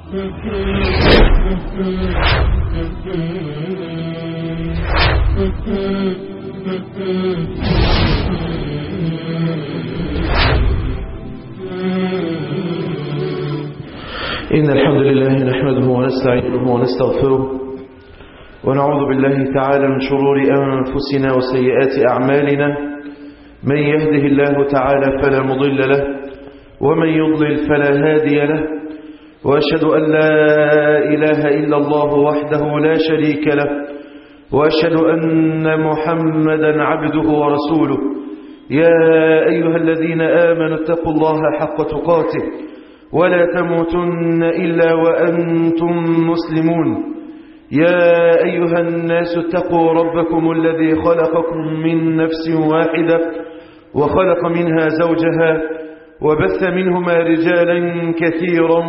إن الحمد لله نحمده ونستعينه ونستغفره ونعوذ بالله تعالى من شرور أنفسنا وسيئات أعمالنا. من يهده الله تعالى فلا مضل له ومن يضلل فلا هادي له، وأشهد أن لا إله إلا الله وحده لا شريك له، وأشهد أن محمدا عبده ورسوله. يا أيها الذين آمنوا اتقوا الله حق تقاته ولا تموتن إلا وأنتم مسلمون. يا أيها الناس اتقوا ربكم الذي خلقكم من نفس واحدة وخلق منها زوجها وبث منهما رجالا كثيرا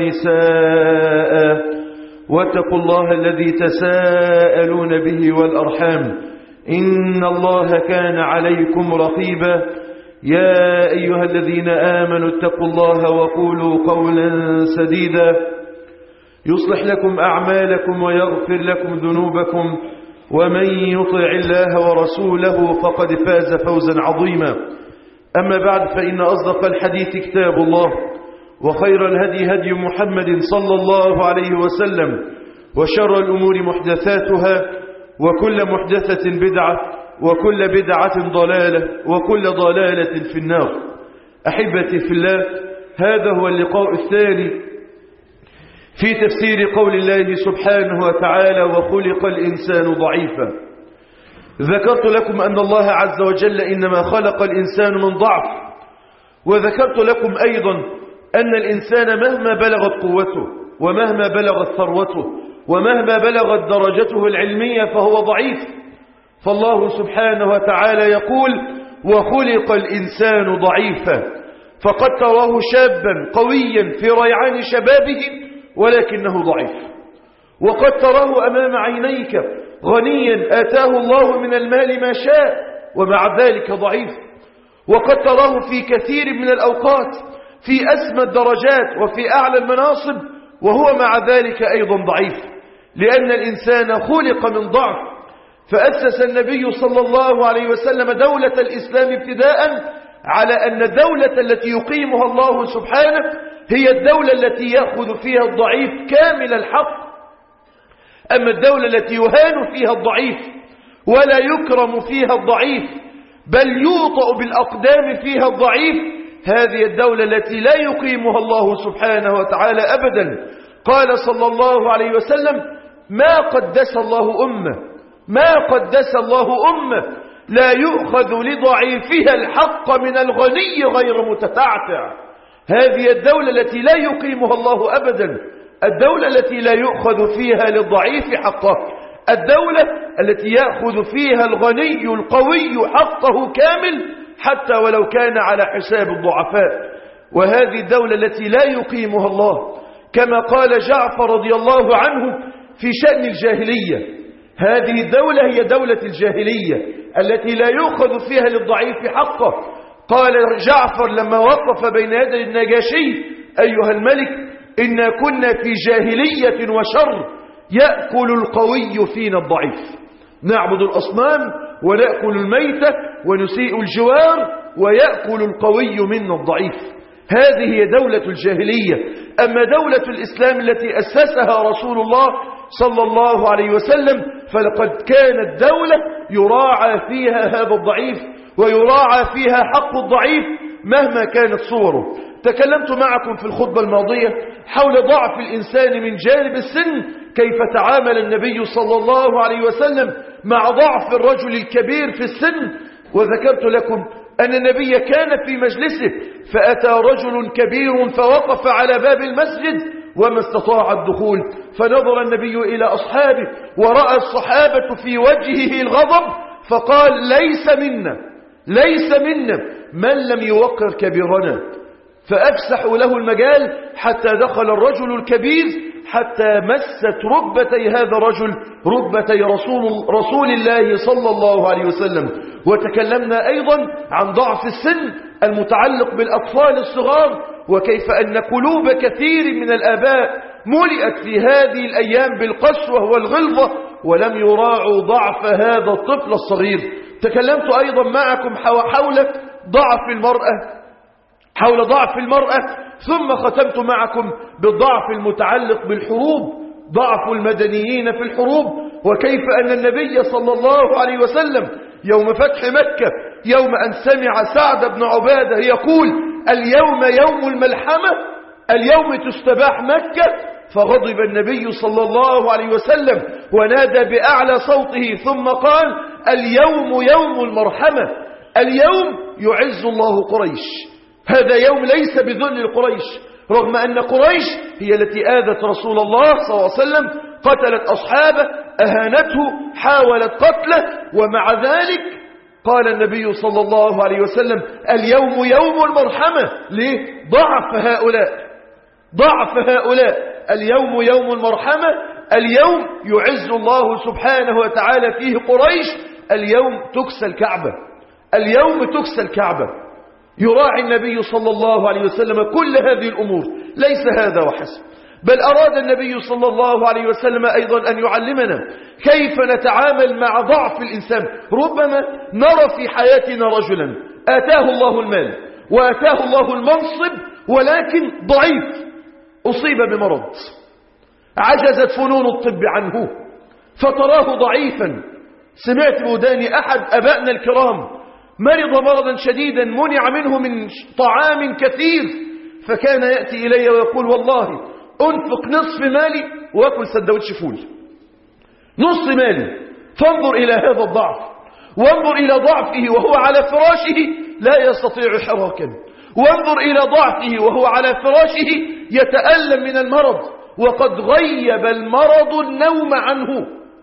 ونساء، واتقوا الله الذي تساءلون به والأرحام إن الله كان عليكم رقيبا. يا أيها الذين آمنوا اتقوا الله وقولوا قولا سديدا يصلح لكم أعمالكم ويغفر لكم ذنوبكم، ومن يطع الله ورسوله فقد فاز فوزا عظيما. أما بعد، فإن أصدق الحديث كتاب الله، وخير الهدي هدي محمد صلى الله عليه وسلم، وشر الأمور محدثاتها، وكل محدثة بدعة، وكل بدعة ضلالة، وكل ضلالة في النار. أحبتي في الله، هذا هو اللقاء الثاني في تفسير قول الله سبحانه وتعالى: وخلق الإنسان ضعيفا. ذكرت لكم أن الله عز وجل إنما خلق الإنسان من ضعف، وذكرت لكم أيضا أن الإنسان مهما بلغت قوته، ومهما بلغت ثروته، ومهما بلغت درجته العلمية فهو ضعيف. فالله سبحانه وتعالى يقول: وخلق الإنسان ضعيفا، فقد تراه شابا قويا في ريعان شبابه ولكنه ضعيف، وقد تراه أمام عينيك غنيا آتاه الله من المال ما شاء ومع ذلك ضعيف، وقد تراه في كثير من الأوقات في أسمى الدرجات وفي أعلى المناصب وهو مع ذلك أيضا ضعيف، لأن الإنسان خلق من ضعف. فأسس النبي صلى الله عليه وسلم دولة الإسلام ابتداء على أن الدولة التي يقيمها الله سبحانه هي الدولة التي يأخذ فيها الضعيف كامل الحق. أما الدولة التي يهان فيها الضعيف ولا يكرم فيها الضعيف بل يوطأ بالأقدام فيها الضعيف، هذه الدولة التي لا يقيمها الله سبحانه وتعالى أبدا. قال صلى الله عليه وسلم: ما قدس الله أمة لا يؤخذ لضعيفها الحق من الغني غير متتعتع. هذه الدولة التي لا يقيمها الله أبدا، الدولة التي لا يؤخذ فيها للضعيف حقه، الدولة التي يأخذ فيها الغني القوي حقه كامل حتى ولو كان على حساب الضعفاء. وهذه الدولة التي لا يقيمها الله، كما قال جعفر رضي الله عنه في شأن الجاهلية: هذه الدولة هي دولة الجاهلية التي لا يؤخذ فيها للضعيف حقه. قال جعفر لما وقف بين يدي النجاشي: أيها الملك، إنا كنا في جاهلية وشر يأكل القوي فينا الضعيف، نعبد الأصنام ونأكل الميتة ونسيء الجوار ويأكل القوي منا الضعيف. هذه هي دولة الجاهلية. أما دولة الإسلام التي أسسها رسول الله صلى الله عليه وسلم فلقد كانت دولة يراعى فيها هذا الضعيف ويراعى فيها حق الضعيف مهما كانت صوره. تكلمت معكم في الخطبة الماضية حول ضعف الإنسان من جانب السن، كيف تعامل النبي صلى الله عليه وسلم مع ضعف الرجل الكبير في السن. وذكرت لكم أن النبي كان في مجلسه فأتى رجل كبير فوقف على باب المسجد وما استطاع الدخول، فنظر النبي إلى أصحابه ورأى الصحابة في وجهه الغضب فقال: ليس منا من لم يوقر كبيرنا. فأفسحوا له المجال حتى دخل الرجل الكبير حتى مست ركبتي هذا الرجل ركبتي رسول الله صلى الله عليه وسلم. وتكلمنا أيضا عن ضعف السن المتعلق بالأطفال الصغار، وكيف أن قلوب كثير من الآباء ملئت في هذه الأيام بالقسوة والغلظة، ولم يراعوا ضعف هذا الطفل الصغير. تكلمت أيضا معكم حول ضعف المرأة، ثم ختمت معكم بالضعف المتعلق بالحروب، ضعف المدنيين في الحروب، وكيف أن النبي صلى الله عليه وسلم يوم فتح مكة، يوم أن سمع سعد بن عبادة يقول اليوم يوم الملحمة، اليوم تستباح مكة، فغضب النبي صلى الله عليه وسلم ونادى بأعلى صوته ثم قال اليوم يوم المرحمة، اليوم يعز الله قريش، هذا يوم ليس بذل قريش، رغم أن قريش هي التي آذت رسول الله صلى الله عليه وسلم، قتلت أصحابه، أهانته، حاولت قتله، ومع ذلك قال النبي صلى الله عليه وسلم اليوم يوم المرحمة. ليه؟ ضعف هؤلاء. اليوم يوم المرحمة، اليوم يعز الله سبحانه وتعالى فيه قريش، اليوم تكسى الكعبة. يراعي النبي صلى الله عليه وسلم كل هذه الأمور، ليس هذا وحسب، بل أراد النبي صلى الله عليه وسلم أيضا أن يعلمنا كيف نتعامل مع ضعف الإنسان. ربما نرى في حياتنا رجلا آتاه الله المال وآتاه الله المنصب، ولكن ضعيف، أصيب بمرض عجزت فنون الطب عنه، فتراه ضعيفا. سمعت بوداني أحد أبائنا الكرام مرض مرضا شديدا، منع منه من طعام كثير، فكان يأتي إلي ويقول والله أنفق نصف مالي وأكل سندوتش فول، نصف مالي. فانظر إلى هذا الضعف، وانظر إلى ضعفه وهو على فراشه لا يستطيع حراكا، وانظر إلى ضعفه وهو على فراشه يتألم من المرض، وقد غيب المرض النوم عنه،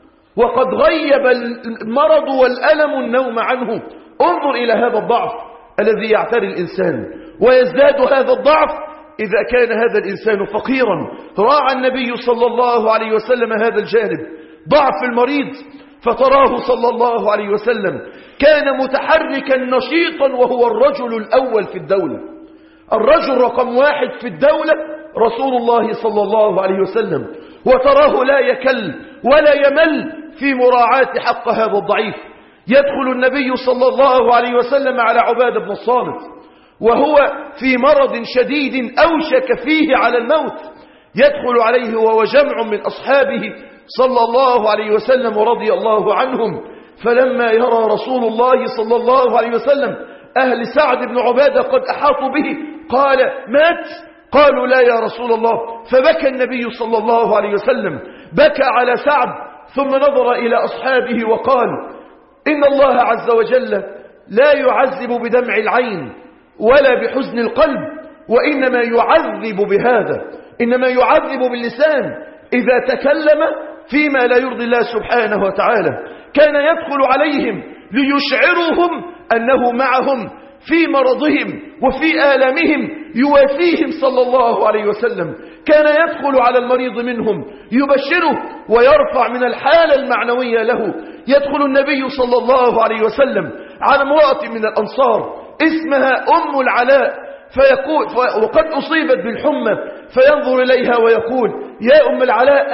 وقد غيب المرض والألم النوم عنه. انظر إلى هذا الضعف الذي يعتري الإنسان، ويزداد هذا الضعف إذا كان هذا الإنسان فقيرا. راعى النبي صلى الله عليه وسلم هذا الجانب، ضعف المريض، فتراه صلى الله عليه وسلم كان متحركا نشيطا، وهو الرجل الأول في الدولة، الرجل رقم 1 في الدولة رسول الله صلى الله عليه وسلم، وتراه لا يكل ولا يمل في مراعاة حق هذا الضعيف. يدخل النبي صلى الله عليه وسلم على عبادة بن الصامت وهو في مرض شديد أوشك فيه على الموت، يدخل عليه وهو جمع من أصحابه صلى الله عليه وسلم ورضي الله عنهم، فلما يرى رسول الله صلى الله عليه وسلم أهل سعد بن عبادة قد أحاطوا به قال مات؟ قالوا لا يا رسول الله. فبكى النبي صلى الله عليه وسلم، بكى على سعد، ثم نظر إلى أصحابه وقال إن الله عز وجل لا يعذب بدمع العين ولا بحزن القلب، وإنما يعذب بهذا، إنما يعذب باللسان إذا تكلم فيما لا يرضي الله سبحانه وتعالى. كان يدخل عليهم ليشعرهم أنه معهم في مرضهم وفي آلامهم، يوافيهم صلى الله عليه وسلم. كان يدخل على المريض منهم يبشره ويرفع من الحالة المعنوية له. يدخل النبي صلى الله عليه وسلم على امرأة من الأنصار اسمها أم العلاء، فيقول وقد أصيبت بالحمى، فينظر إليها ويقول يا أم العلاء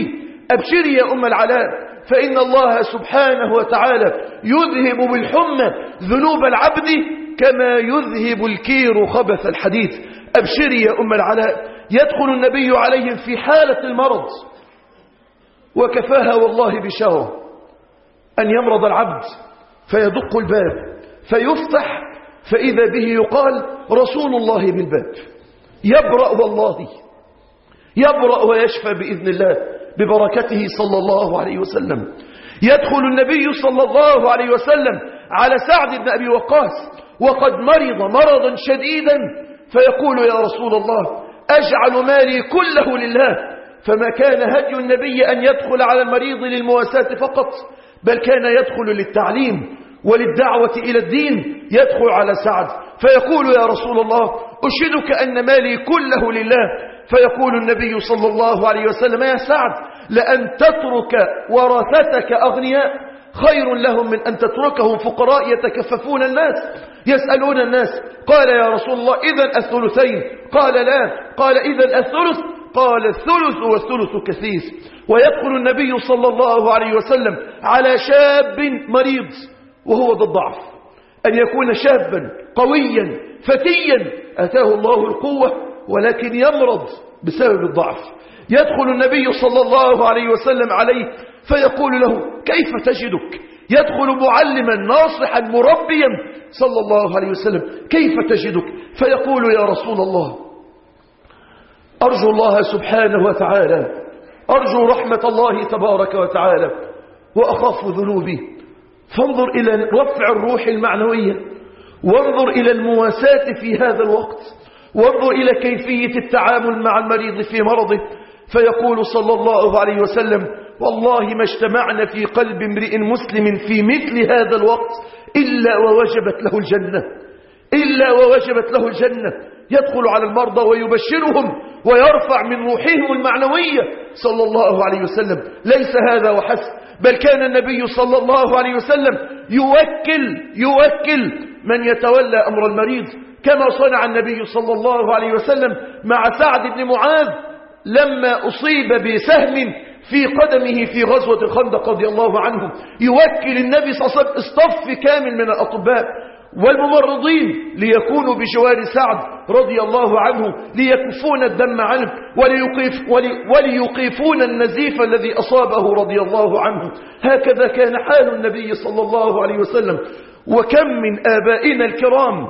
أبشري يا أم العلاء، فإن الله سبحانه وتعالى يذهب بالحمى ذنوب العبد كما يذهب الكير خبث الحديد. أبشري يا أم العلاء. يدخل النبي عليهم في حالة المرض، وكفاها والله بشره أن يمرض العبد فيدق الباب فيفتح، فإذا به يقال رسول الله بالباب، يبرأ والله، يبرأ ويشفى بإذن الله ببركته صلى الله عليه وسلم. يدخل النبي صلى الله عليه وسلم على سعد بن أبي وقاص وقد مرض مرضا شديدا، فيقول يا رسول الله أجعل مالي كله لله. فما كان هدي النبي أن يدخل على المريض للمواساة فقط، بل كان يدخل للتعليم وللدعوة إلى الدين. يدخل على سعد فيقول يا رسول الله أشهدك أن مالي كله لله. فيقول النبي صلى الله عليه وسلم يا سعد لأن تترك ورثتك أغنياء خير لهم من أن تتركهم فقراء يتكففون الناس يسألون الناس. قال يا رسول الله إذن الثلثين؟ قال لا. قال إذن الثلث؟ قال الثلث والثلث كثير. ويدخل النبي صلى الله عليه وسلم على شاب مريض وهو ضد الضعف، أن يكون شابا قويا فتيا أتاه الله القوة ولكن يمرض بسبب الضعف. يدخل النبي صلى الله عليه وسلم عليه فيقول له كيف تجدك؟ يدخل معلما ناصحا مربيا صلى الله عليه وسلم، كيف تجدك؟ فيقول يا رسول الله أرجو الله سبحانه وتعالى، أرجو رحمة الله تبارك وتعالى وأخاف ذنوبي. فانظر إلى رفع الروح المعنوية، وانظر إلى المواساة في هذا الوقت، وانظر إلى كيفية التعامل مع المريض في مرضه. فيقول صلى الله عليه وسلم والله ما اجتمعنا في قلب امرئ مسلم في مثل هذا الوقت إلا ووجبت له الجنة، إلا ووجبت له الجنة. يدخل على المرضى ويبشرهم ويرفع من روحهم المعنوية صلى الله عليه وسلم. ليس هذا وحسب، بل كان النبي صلى الله عليه وسلم يوكل من يتولى أمر المريض، كما صنع النبي صلى الله عليه وسلم مع سعد بن معاذ لما أصيب بسهم في قدمه في غزوة الخندق رضي الله عنه. يوكل النبي صلى الله عليه وسلم اصطف كامل من الأطباء والممرضين ليكونوا بجوار سعد رضي الله عنه، ليكفون الدم عنه وليقيفون النزيف الذي أصابه رضي الله عنه. هكذا كان حال النبي صلى الله عليه وسلم. وكم من آبائنا الكرام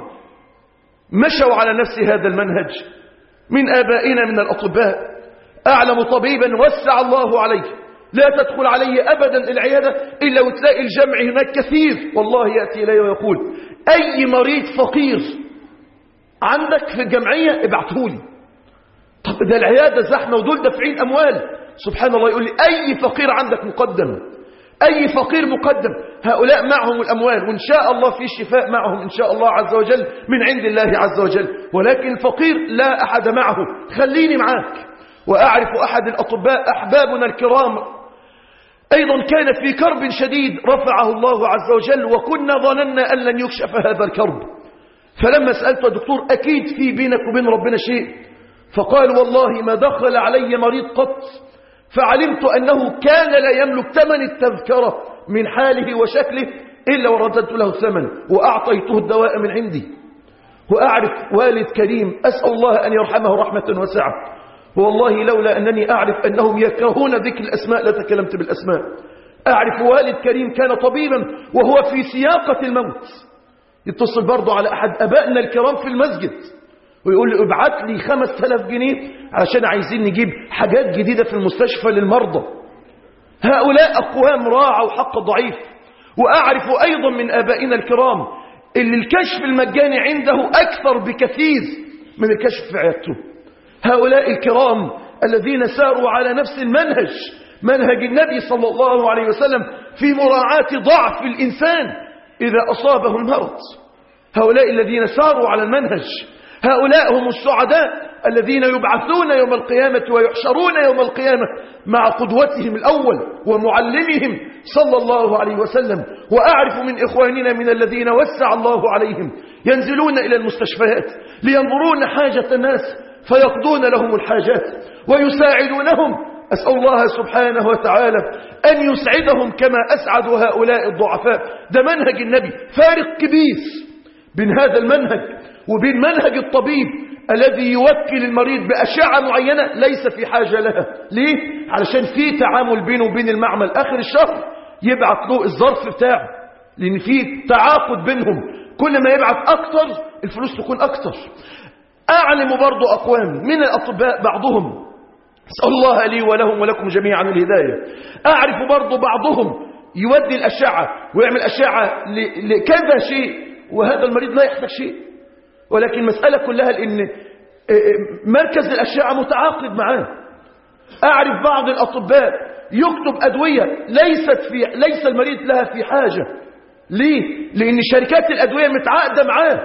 مشوا على نفس هذا المنهج. من آبائنا من الأطباء أعلم طبيبا وسع الله عليه لا تدخل علي أبدا العيادة إلا وتلاقي الجمع هناك كثير، والله يأتي إلي ويقول أي مريض فقير عندك في الجمعية ابعتهولي. طب ده العيادة زحمة ودول دافعين أموال، سبحان الله يقول لي أي فقير عندك مقدم، أي فقير مقدم. هؤلاء معهم الأموال وإن شاء الله في شفاء معهم إن شاء الله عز وجل من عند الله عز وجل، ولكن الفقير لا أحد معه. خليني معاك. وأعرف أحد الأطباء أحبابنا الكرام أيضا كان في كرب شديد رفعه الله عز وجل، وكنا ظننا أن لن يكشف هذا الكرب. فلما سألت الدكتور أكيد في بينك وبين ربنا شيء، فقال والله ما دخل علي مريض قط فعلمت أنه كان لا يملك ثمن التذكرة من حاله وشكله إلا ورددت له الثمن وأعطيته الدواء من عندي. وأعرف والد كريم أسأل الله أن يرحمه رحمة واسعة، والله لولا أنني أعرف أنهم يكرهون ذكر الأسماء لتكلمت بالأسماء. أعرف والد كريم كان طبيبا وهو في سياقة الموت، يتصل برضه على أحد أبائنا الكرام في المسجد ويقول لي ابعت لي 5000 جنيه عشان عايزين نجيب حاجات جديدة في المستشفى للمرضى. هؤلاء أقوام راعوا حق الضعيف. وأعرف أيضا من آبائنا الكرام اللي الكشف المجاني عنده أكثر بكثير من الكشف في عيادته. هؤلاء الكرام الذين ساروا على نفس المنهج، منهج النبي صلى الله عليه وسلم في مراعاة ضعف الإنسان إذا أصابه المرض. هؤلاء الذين ساروا على المنهج، هؤلاء هم السعداء الذين يبعثون يوم القيامة ويحشرون يوم القيامة مع قدوتهم الأول ومعلمهم صلى الله عليه وسلم. وأعرف من إخواننا من الذين وسع الله عليهم ينزلون إلى المستشفيات لينظرون حاجة الناس فيقضون لهم الحاجات ويساعدونهم. أسأل الله سبحانه وتعالى أن يسعدهم كما أسعد هؤلاء الضعفاء. ده منهج النبي. فارق كبير بين هذا المنهج وبين منهج الطبيب الذي يوكل المريض بأشعة معينة ليس في حاجة لها. ليه؟ علشان في تعامل بينه وبين المعمل آخر الشهر يبعث له الظرف بتاعه، لأن في تعاقد بينهم، كل ما يبعث أكتر الفلوس تكون أكتر. أعلم برضو أقوام من الأطباء بعضهم، أسأل الله لي ولهم ولكم جميعا الهداية، أعرف برضو بعضهم يودي الأشعة ويعمل أشعة لكذا شيء وهذا المريض لا يحتاج شيء، ولكن مسألة كلها لأن مركز الأشعة متعاقد معاه. أعرف بعض الأطباء يكتب أدوية ليس المريض لها في حاجة. ليه؟ لأن شركات الأدوية متعاقدة معاه.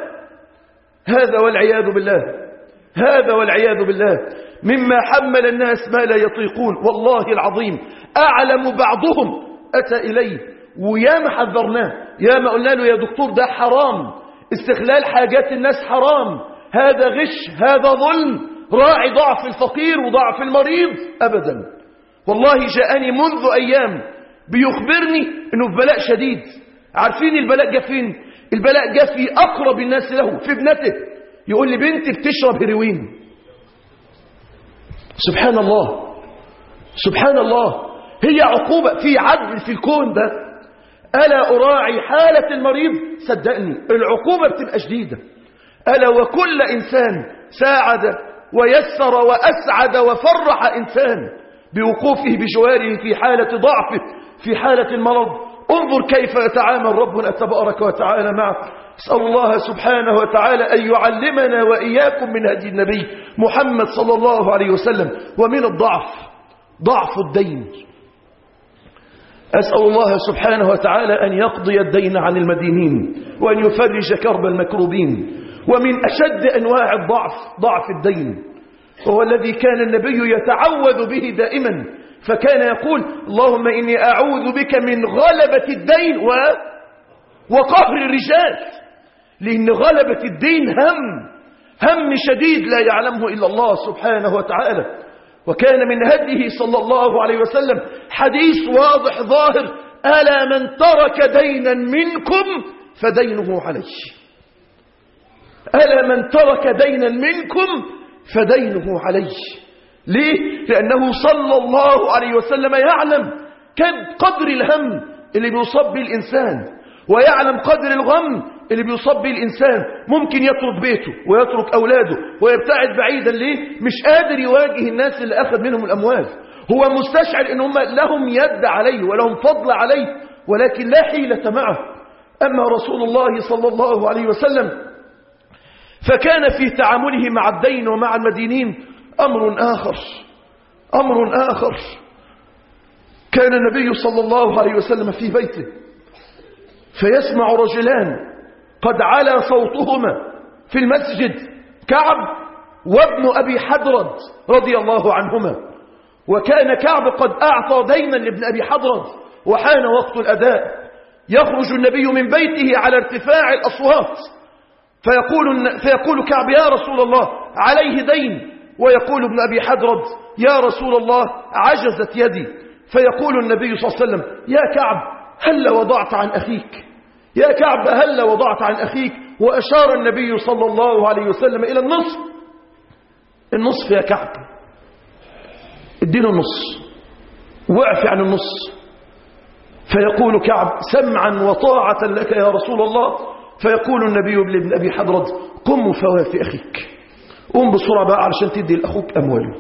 هذا والعياذ بالله، هذا والعياذ بالله مما حمل الناس ما لا يطيقون. والله العظيم أعلم بعضهم أتى إليه وياما حذرناه، ياما قلنا له يا دكتور ده حرام، استغلال حاجات الناس حرام، هذا غش، هذا ظلم. راعي ضعف الفقير وضعف المريض أبدا. والله جاءني منذ أيام بيخبرني أنه في بلاء شديد. عارفين البلاء جاء فين؟ البلاء جاء في أقرب الناس له، في ابنته. يقول لي بنتي بتشرب هيروين. سبحان الله، سبحان الله. هي عقوبة، في عدل في الكون ده. ألا أراعي حالة المريض؟ صدقني العقوبة بتبقى شديدة. ألا وكل إنسان ساعد ويسر وأسعد وفرح إنسان بوقوفه بجواره في حالة ضعفه، في حالة المرض. انظر كيف يتعامل ربنا تبارك وتعالى معه. اسأل الله سبحانه وتعالى أن يعلمنا وإياكم من هدي النبي محمد صلى الله عليه وسلم. ومن الضعف ضعف الدين. أسأل الله سبحانه وتعالى أن يقضي الدين عن المدينين وأن يفرج كرب المكروبين. ومن أشد أنواع الضعف ضعف الدين، وهو الذي كان النبي يتعوذ به دائما، فكان يقول اللهم إني أعوذ بك من غلبة الدين وقهر الرجال. لأن غلبة الدين هم شديد لا يعلمه إلا الله سبحانه وتعالى. وكان من هديه صلى الله عليه وسلم حديث واضح ظاهر: ألا من ترك دينا منكم فدينه عليه. ألا من ترك دينا منكم فدينه عليه. ليه؟ لأنه صلى الله عليه وسلم يعلم قدر الهم اللي بيصاب به الإنسان، ويعلم قدر الغم اللي بيصاب به الإنسان. ممكن يترك بيته ويترك أولاده ويبتعد بعيدا. ليه؟ مش قادر يواجه الناس اللي أخذ منهم الأموال. هو مستشعر إن هم لهم يد عليه ولهم فضل عليه، ولكن لا حيلة معه. أما رسول الله صلى الله عليه وسلم فكان في تعامله مع الدين ومع المدينين أمر آخر. كان النبي صلى الله عليه وسلم في بيته فيسمع رجلان قد علا صوتهما في المسجد، كعب وابن أبي حضرد رضي الله عنهما. وكان كعب قد أعطى دينا لابن أبي حضرد وحان وقت الأداء. يخرج النبي من بيته على ارتفاع الأصوات فيقول كعب يا رسول الله عليه دين، ويقول ابن أبي حضرد يا رسول الله عجزت يدي. فيقول النبي صلى الله عليه وسلم يا كعب هل وضعت عن أخيك، يا كعب هل وضعت عن أخيك. وأشار النبي صلى الله عليه وسلم إلى النصف يا كعب، اديله النص، واعف عن النص. فيقول كعب سمعا وطاعة لك يا رسول الله. فيقول النبي لابن أبي حضرد قم فوافي أخيك، قم بسرعة بقى علشان تدي لأخوك أمواله.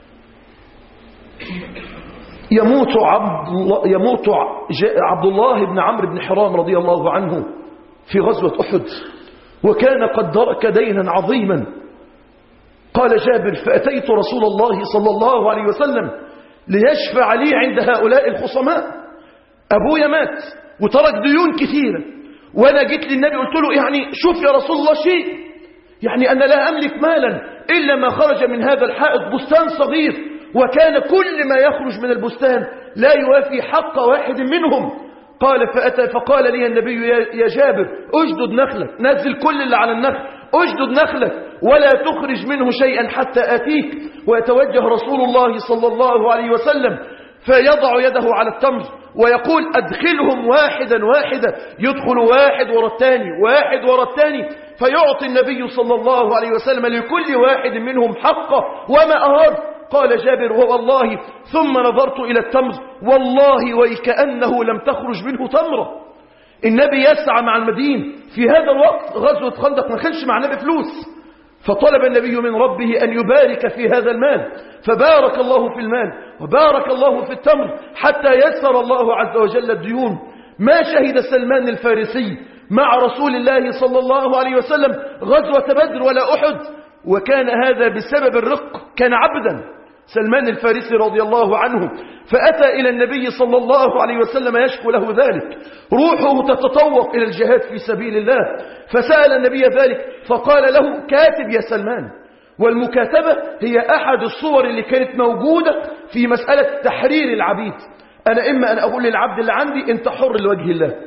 يموت عبد الله بن عمرو بن حرام رضي الله عنه في غزوة أحد، وكان قد ترك دينا عظيما. قال جابر فأتيت رسول الله صلى الله عليه وسلم ليشفع لي عند هؤلاء الخصماء. أبويا مات وترك ديون كثيرة، وأنا جيت للنبي قلت له يعني شوف يا رسول الله شيء، يعني أنا لا أملك مالا إلا ما خرج من هذا الحائط بستان صغير، وكان كل ما يخرج من البستان لا يوافي حق واحد منهم. قال فقال لي النبي يا جابر أجدد نخلك، نزل كل اللي على النخل، أجدد نخلك ولا تخرج منه شيئا حتى آتيك. ويتوجه رسول الله صلى الله عليه وسلم فيضع يده على التمر ويقول أدخلهم واحدا واحدا. يدخل واحد ورا الثاني فيعطي النبي صلى الله عليه وسلم لكل واحد منهم حقه وما أراد. قال جابر ووالله ثم نظرت إلى التمر والله وكأنه لم تخرج منه تمرة. النبي يسعى مع المدين في هذا الوقت، غزوة خندق ما كانش مع النبي فلوس، فطلب النبي من ربه أن يبارك في هذا المال، فبارك الله في المال وبارك الله في التمر حتى يسر الله عز وجل الديون. ما شهد سلمان الفارسي مع رسول الله صلى الله عليه وسلم غزوة بدر ولا أحد، وكان هذا بسبب الرق. كان عبدا سلمان الفارسي رضي الله عنه، فأتى إلى النبي صلى الله عليه وسلم يشكو له ذلك، روحه تتطوق إلى الجهاد في سبيل الله، فسأل النبي ذلك فقال له كاتب يا سلمان. والمكاتبة هي أحد الصور اللي كانت موجودة في مسألة تحرير العبيد. أنا إما أن أقول للعبد اللي عندي أنت حر لوجه الله،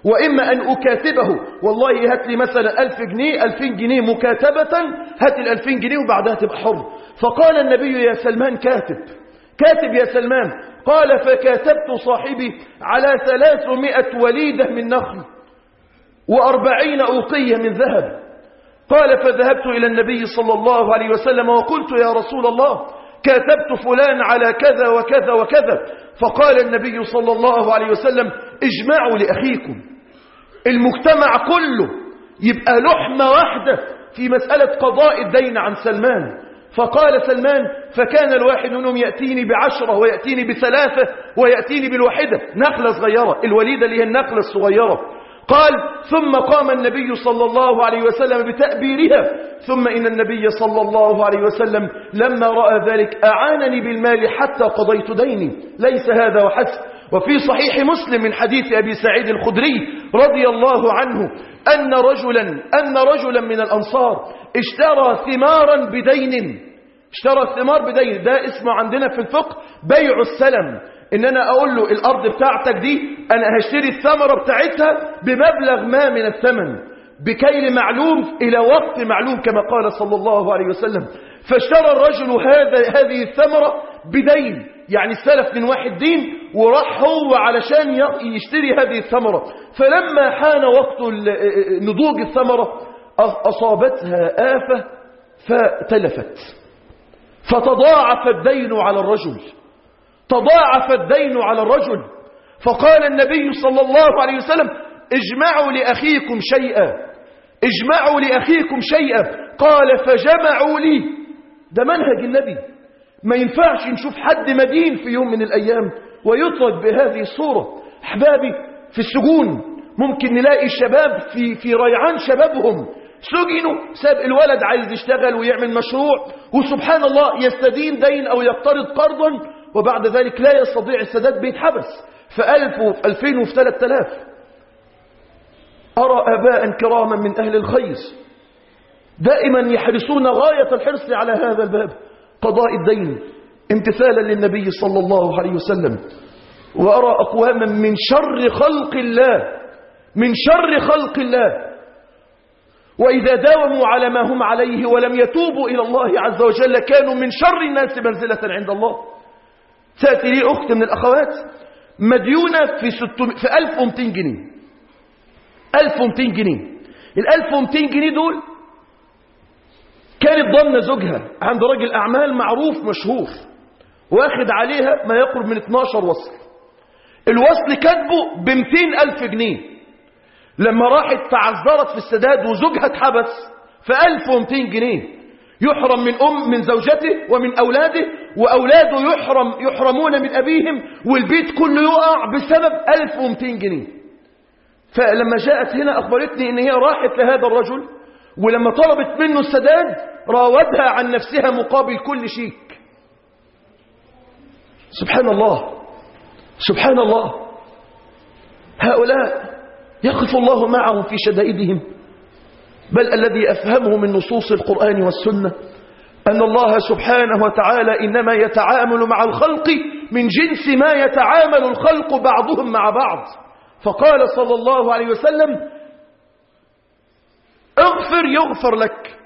وإما أن أكاتبه، والله هات لي مثلا 1000 جنيه 2000 جنيه مكاتبة، هات ال 2000 جنيه وبعدها تبقى حر. فقال النبي يا سلمان كاتب يا سلمان. قال فكاتبت صاحبي على 300 وليدة من نخل و40 أوقية من ذهب. قال فذهبت إلى النبي صلى الله عليه وسلم وقلت يا رسول الله كاتبت فلان على كذا وكذا وكذا. فقال النبي صلى الله عليه وسلم اجمعوا لأخيكم، المجتمع كله يبقى لحمة واحدة في مسألة قضاء الدين عن سلمان. فقال سلمان فكان الواحد منهم يأتيني ب10 ويأتيني ب3 ويأتيني بالواحدة، نخلة صغيرة، الوليدة اللي هي النخلة الصغيرة. قال ثم قام النبي صلى الله عليه وسلم بتأبيرها، ثم إن النبي صلى الله عليه وسلم لما رأى ذلك أعانني بالمال حتى قضيت ديني. ليس هذا وحسب، وفي صحيح مسلم من حديث أبي سعيد الخدري رضي الله عنه أن رجلا من الأنصار اشترى ثمارا بدين. اشترى الثمار بدين، ده اسمه عندنا في الفقه بيع السلم، ان انا اقول له الارض بتاعتك دي انا هشتري الثمرة بتاعتها بمبلغ ما من الثمن بكيل معلوم الى وقت معلوم كما قال صلى الله عليه وسلم. فاشترى الرجل هذه الثمرة بدين، يعني استلف من واحد دين وراح هو علشان يشتري هذه الثمرة. فلما حان وقت نضوج الثمرة أصابتها آفة فتلفت، فتضاعف الدين على الرجل. فقال النبي صلى الله عليه وسلم اجمعوا لأخيكم شيئا. قال فجمعوا لي. ده منهج النبي، ما ينفعش نشوف حد مدين في يوم من الأيام ويطلق بهذه الصورة. أحبابي في السجون ممكن نلاقي الشباب في ريعان شبابهم سجنوا، ساب الولد عايز يشتغل ويعمل مشروع، وسبحان الله يستدين دين أو يقترض قرضا وبعد ذلك لا يستطيع السداد، بيتحبس في 1000 وفي 2000 وفي 3000. أرى آباء كراما من أهل الخير دائما يحرصون غاية الحرص على هذا الباب، قضاء الدين امتثالا للنبي صلى الله عليه وسلم. وأرى أقواما من شر خلق الله وإذا داوموا على ما هم عليه ولم يتوبوا إلى الله عز وجل كانوا من شر الناس منزلة عند الله. تأتي لي أخت من الأخوات مديونة في 1200 جنيه. 1200 جنيه. ال 1200 جنيه دول كانت ضمن زوجها عند رجل أعمال معروف مشهور، واخد عليها ما يقرب من 12 وصل. الوصل كاتبه ب200,000 جنيه. لما راحت تعذرت في السداد وزوجها اتحبس في 1200 جنيه، يحرم من زوجته ومن أولاده، وأولاده يحرمون من أبيهم، والبيت كله يقع بسبب 1200 جنيه. فلما جاءت هنا أخبرتني إن هي راحت لهذا الرجل، ولما طلبت منه السداد راودها عن نفسها مقابل كل شيك. سبحان الله. هؤلاء يقف الله معهم في شدائدهم، بل الذي أفهمه من نصوص القرآن والسنة أن الله سبحانه وتعالى إنما يتعامل مع الخلق من جنس ما يتعامل الخلق بعضهم مع بعض. فقال صلى الله عليه وسلم اغفر يغفر لك،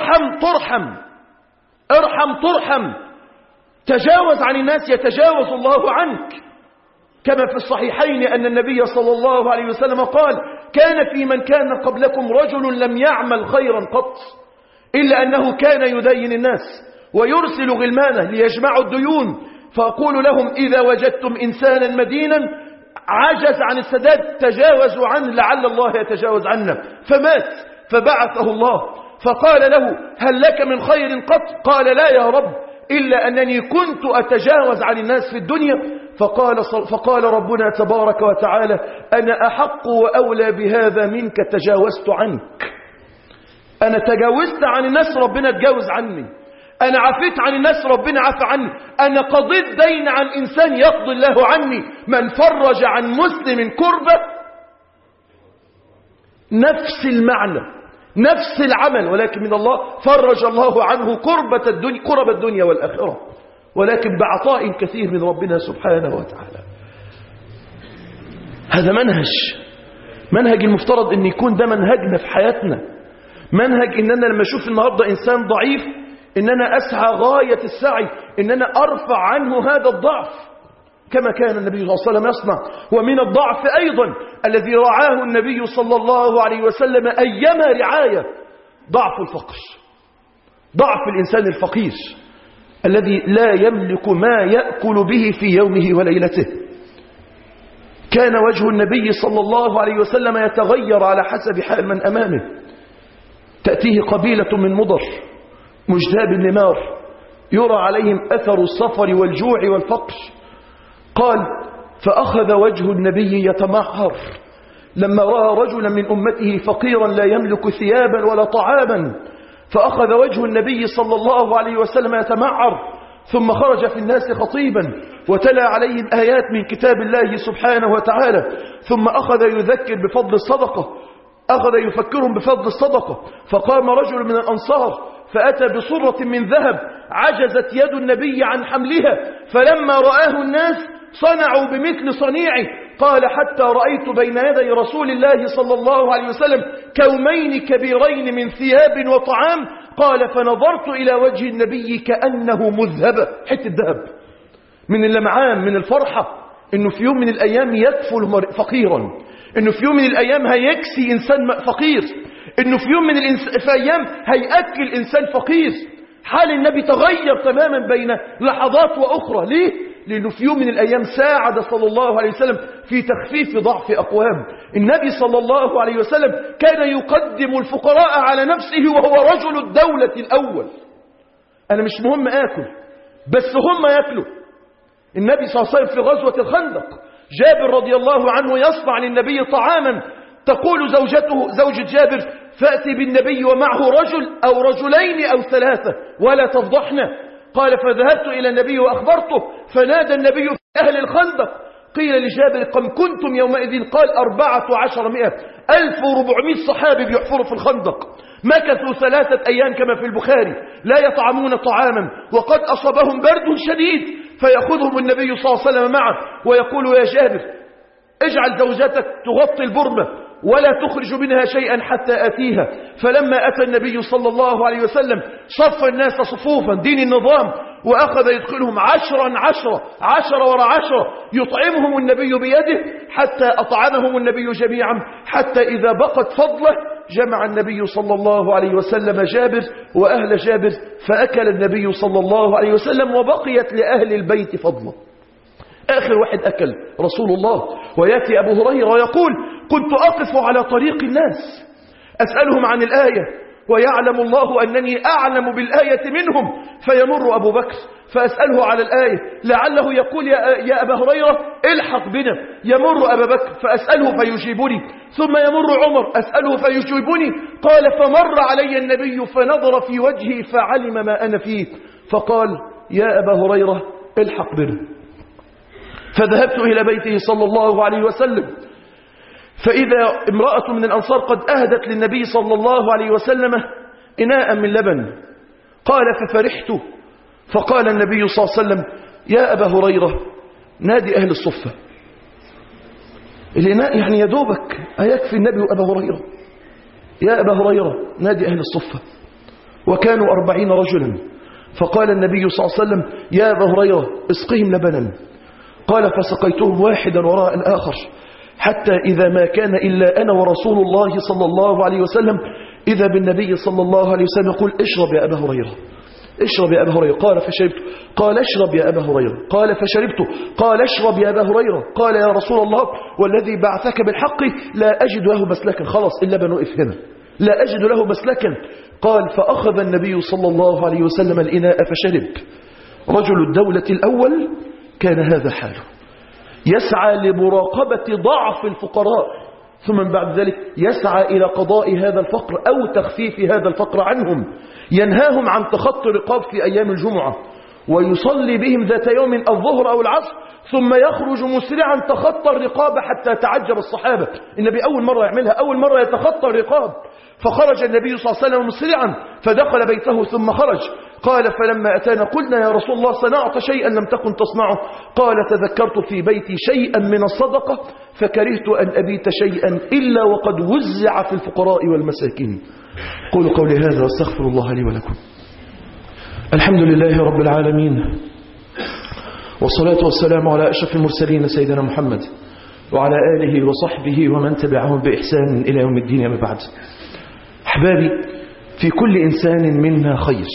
ارحم ترحم، تجاوز عن الناس يتجاوز الله عنك. كما في الصحيحين أن النبي صلى الله عليه وسلم قال كان في من كان قبلكم رجل لم يعمل خيرا قط إلا أنه كان يدين الناس ويرسل غلمانه ليجمعوا الديون، فأقول لهم إذا وجدتم إنسانا مدينا عجز عن السداد تجاوزوا عنه لعل الله يتجاوز عنا. فمات فبعثه الله فقال له هل لك من خير قط؟ قال لا يا رب، إلا أنني كنت أتجاوز عن الناس في الدنيا. فقال ربنا تبارك وتعالى أنا أحق وأولى بهذا منك، تجاوزت عنك. أنا تجاوزت عن الناس، ربنا تجاوز عني. أنا عفيت عن الناس، ربنا عفى عني. أنا قضيت دين عن إنسان، يقضي الله عني. من فرج عن مسلم كربة، نفس المعنى نفس العمل، ولكن من الله فرج الله عنه كرب الدنيا والآخرة، ولكن بعطاء كثير من ربنا سبحانه وتعالى. هذا منهج المفترض أن يكون ده منهجنا في حياتنا، منهج أن أنا لما أشوف النهاردة إنسان ضعيف أن أنا أسعى غاية السعي أن أنا أرفع عنه هذا الضعف كما كان النبي صلى الله عليه وسلم يصنع. ومن الضعف أيضا الذي رعاه النبي صلى الله عليه وسلم أيما رعاية ضعف الفقر، ضعف الإنسان الفقير الذي لا يملك ما يأكل به في يومه وليلته. كان وجه النبي صلى الله عليه وسلم يتغير على حسب حال من أمامه. تأتيه قبيلة من مضر مجداب النمار يرى عليهم أثر السفر والجوع والفقر. قال فأخذ وجه النبي يتمعر لما رأى رجلا من أمته فقيرا لا يملك ثيابا ولا طعاما، فأخذ وجه النبي صلى الله عليه وسلم يتمعر، ثم خرج في الناس خطيبا وتلا عليهم آيات من كتاب الله سبحانه وتعالى، ثم أخذ يذكر بفضل الصدقة، أخذ يفكرهم بفضل الصدقة. فقام رجل من الأنصار فأتى بصرة من ذهب عجزت يد النبي عن حملها، فلما رآه الناس صنعوا بمثل صنيعه. قال حتى رأيت بين يدي رسول الله صلى الله عليه وسلم كومين كبيرين من ثياب وطعام. قال فنظرت إلى وجه النبي كأنه مذهبة، حتة الذهب من اللمعان من الفرحة إنه في يوم من الأيام يكفل فقيرا، إنه في يوم من الأيام هيكسي إنسان فقير، إنه في يوم من الأيام هيأكل إنسان فقير. حال النبي تغير تماما بين لحظات وأخرى. ليه؟ لأنه في يوم من الأيام ساعد صلى الله عليه وسلم في تخفيف ضعف أقوام. النبي صلى الله عليه وسلم كان يقدم الفقراء على نفسه وهو رجل الدولة الأول. أنا مش مهم آكل بس هم يأكلوا. النبي صلى الله عليه وسلم في غزوة الخندق جابر رضي الله عنه يصنع للنبي طعاما، تقول زوجة جابر فأتي بالنبي ومعه رجل أو رجلين أو ثلاثة ولا تفضحنا. قال فذهبت إلى النبي وأخبرته، فنادى النبي في أهل الخندق. قيل لجابر كم كنتم يومئذ؟ قال 1400 1400 صحابي بيحفروا في الخندق، مكثوا 3 أيام كما في البخاري لا يطعمون طعاما وقد أصابهم برد شديد، فيأخذهم النبي صلى الله عليه وسلم معه ويقول يا جابر اجعل زوجتك تغطي البرمة ولا تخرج منها شيئا حتى أتيها. فلما أتى النبي صلى الله عليه وسلم صف الناس صفوفا دين النظام، وأخذ يدخلهم 10 وراء 10 يطعمهم النبي بيده حتى أطعمهم النبي جميعا، حتى إذا بقت فضله جمع النبي صلى الله عليه وسلم جابر وأهل جابر فأكل النبي صلى الله عليه وسلم وبقيت لأهل البيت فضله. آخر واحد أكل رسول الله. ويأتي أبو هريرة ويقول كنت أقف على طريق الناس أسألهم عن الآية ويعلم الله أنني أعلم بالآية منهم، فيمر أبو بكر فأسأله على الآية لعله يقول يا أبا هريرة الحق بنا. يمر أبا بكر فأسأله فيجيبني، ثم يمر عمر أسأله فيجيبني. قال فمر علي النبي فنظر في وجهي فعلم ما أنا فيه، فقال يا أبا هريرة الحق بنا. فذهبت إلى بيته صلى الله عليه وسلم فإذا امرأة من الأنصار قد أهدت للنبي صلى الله عليه وسلم إناء من لبن. قال ففرحت، فقال النبي صلى الله عليه وسلم يا أبا هريرة نادي أهل الصفة. الإناء يعني يدوبك أيكفي النبي وأبا هريرة. يا أبا هريرة نادي أهل الصفة، وكانوا 40 رجلا. فقال النبي صلى الله عليه وسلم يا أبا هريرة اسقهم لبنا. قال فسقيتهم واحدا وراء الآخر حتى إذا ما كان إلا أنا ورسول الله صلى الله عليه وسلم إذا بالنبي صلى الله عليه وسلم يقول اشرب يا أبا هريرة، اشرب يا أبا هريرة. قال فشربت. قال اشرب يا أبا هريرة. قال فشربت. قال اشرب يا أبا هريرة. قال يا رسول الله والذي بعثك بالحق لا أجد له مسلكا. خلاص اللبن وقف هنا، لا أجد له مسلكا. قال فأخذ النبي صلى الله عليه وسلم الإناء فشرب. رجل الدولة الأول كان هذا حاله، يسعى لمراقبة ضعف الفقراء، ثم من بعد ذلك يسعى إلى قضاء هذا الفقر أو تخفيف هذا الفقر عنهم، ينهاهم عن تخطي الرقاب في أيام الجمعة، ويصلي بهم ذات يوم الظهر أو العصر، ثم يخرج مسرعا تخطى الرقاب حتى تعجب الصحابة. النبي أول مرة يعملها، أول مرة يتخطى الرقاب. فخرج النبي صلى الله عليه وسلم مسرعا فدخل بيته ثم خرج. قال فلما أتانا قلنا يا رسول الله صنعت شيئا لم تكن تصنعه. قال تذكرت في بيتي شيئا من الصدقة فكرهت أن أبيت شيئا إلا وقد وزع في الفقراء والمساكين. قولوا قولي هذا واستغفر الله لي ولكم. الحمد لله رب العالمين، والصلاة والسلام على أشرف المرسلين سيدنا محمد وعلى آله وصحبه ومن تبعهم بإحسان إلى يوم الدين. أما بعد، أحبابي، في كل إنسان منا خير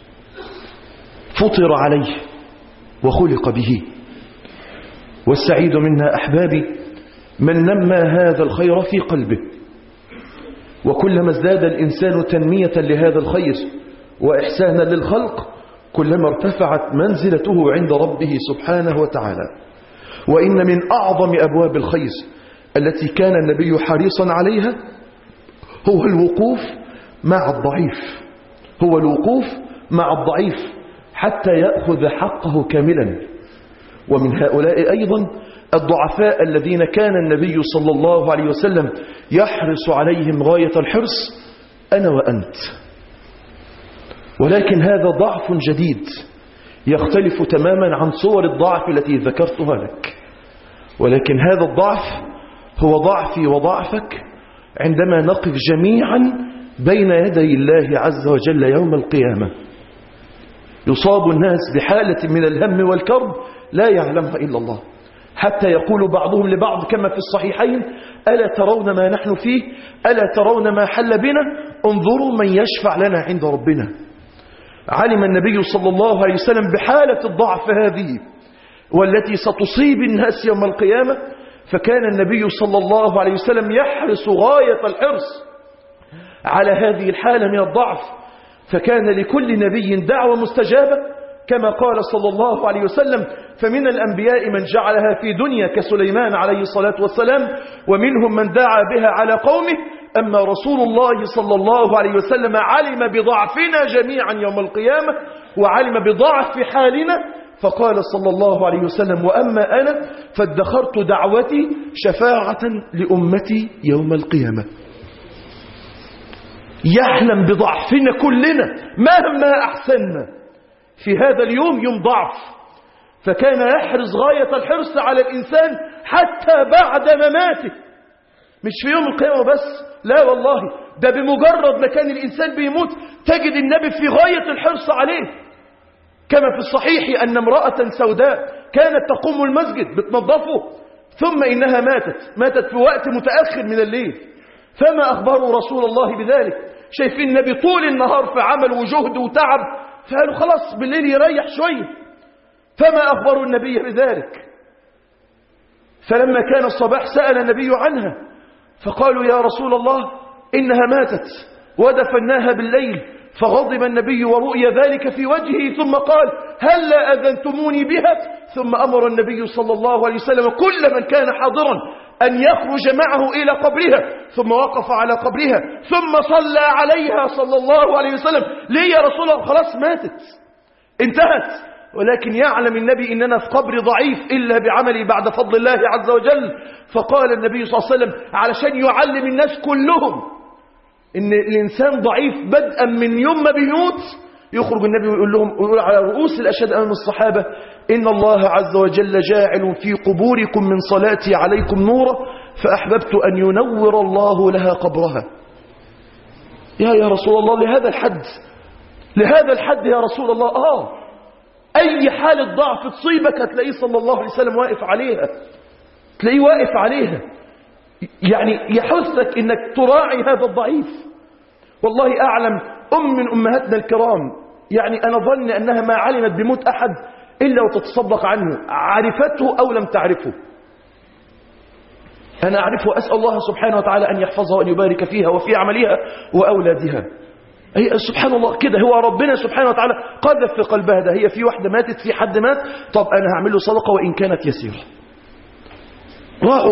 فطر عليه وخلق به، والسعيد منا أحبابي من نمى هذا الخير في قلبه. وكلما ازداد الإنسان تنمية لهذا الخير وإحسانا للخلق كلما ارتفعت منزلته عند ربه سبحانه وتعالى. وإن من أعظم أبواب الخير التي كان النبي حريصا عليها هو الوقوف مع الضعيف، هو الوقوف مع الضعيف حتى يأخذ حقه كاملا. ومن هؤلاء أيضا الضعفاء الذين كان النبي صلى الله عليه وسلم يحرص عليهم غاية الحرص، أنا وأنت. ولكن هذا ضعف جديد يختلف تماما عن صور الضعف التي ذكرتها لك. ولكن هذا الضعف هو ضعفي وضعفك عندما نقف جميعا بين يدي الله عز وجل يوم القيامة. يصاب الناس بحالة من الهم والكرب لا يعلمها إلا الله، حتى يقول بعضهم لبعض كما في الصحيحين: ألا ترون ما نحن فيه؟ ألا ترون ما حل بنا؟ انظروا من يشفع لنا عند ربنا. علم النبي صلى الله عليه وسلم بحالة الضعف هذه والتي ستصيب الناس يوم القيامة، فكان النبي صلى الله عليه وسلم يحرص غاية الحرص على هذه الحالة من الضعف. فكان لكل نبي دعوة مستجابة كما قال صلى الله عليه وسلم: فمن الأنبياء من جعلها في دنيا كسليمان عليه الصلاة والسلام، ومنهم من دعا بها على قومه. أما رسول الله صلى الله عليه وسلم علم بضعفنا جميعا يوم القيامة وعلم بضعف حالنا، فقال صلى الله عليه وسلم: وأما أنا فادخرت دعوتي شفاعة لأمتي يوم القيامة. يحلم بضعفنا كلنا مهما أحسننا في هذا اليوم، يوم ضعف. فكان يحرص غاية الحرص على الإنسان حتى بعد مماته، مش في يوم القيامة بس، لا والله، ده بمجرد ما كان الإنسان بيموت تجد النبي في غاية الحرص عليه. كما في الصحيح أن امرأة سوداء كانت تقوم المسجد بتنظفه، ثم إنها ماتت في وقت متأخر من الليل. فما أخبروا رسول الله بذلك؟ شايفين النبي طول النهار في عمل وجهد وتعب، فقالوا خلاص بالليل يريح شوية. فما أخبروا النبي بذلك؟ فلما كان الصباح سأل النبي عنها، فقالوا: يا رسول الله إنها ماتت ودفناها بالليل. فغضب النبي ورؤي ذلك في وجهه، ثم قال: هلا أذنتموني بها؟ ثم أمر النبي صلى الله عليه وسلم كل من كان حاضرا أن يخرج معه إلى قبرها، ثم وقف على قبرها ثم صلى عليها صلى الله عليه وسلم. ليه يا رسول الله؟ خلاص ماتت انتهت. ولكن يعلم النبي إننا في قبر ضعيف إلا بعملي بعد فضل الله عز وجل. فقال النبي صلى الله عليه وسلم علشان يعلم الناس كلهم إن الإنسان ضعيف بدءا من يوم ما بيموت، يخرج النبي ويقول لهم، ويقول على رؤوس الأشهاد أمام الصحابة: إن الله عز وجل جاعل في قبوركم من صلاتي عليكم نورا، فأحببت أن ينور الله لها قبرها. يا رسول الله، لهذا الحد يا رسول الله. أي حالة ضعف تصيبك هتلاقيه صلى الله عليه وسلم واقف عليها، تلاقيه واقف عليها، يعني يحثك إنك تراعي هذا الضعيف. والله أعلم من أمهاتنا الكرام، يعني أنا ظن أنها ما علمت بموت أحد إلا وتتصدق عنه، عرفته أو لم تعرفه. أنا أعرفه، أسأل الله سبحانه وتعالى أن يحفظها وأن يبارك فيها وفي عملها وأولادها. هي سبحان الله كده، هو ربنا سبحانه وتعالى قذف في قلبها ده. هي في واحدة ماتت، في حد مات، طب أنا هعمل له صدقة وإن كانت يسيرة. راعوا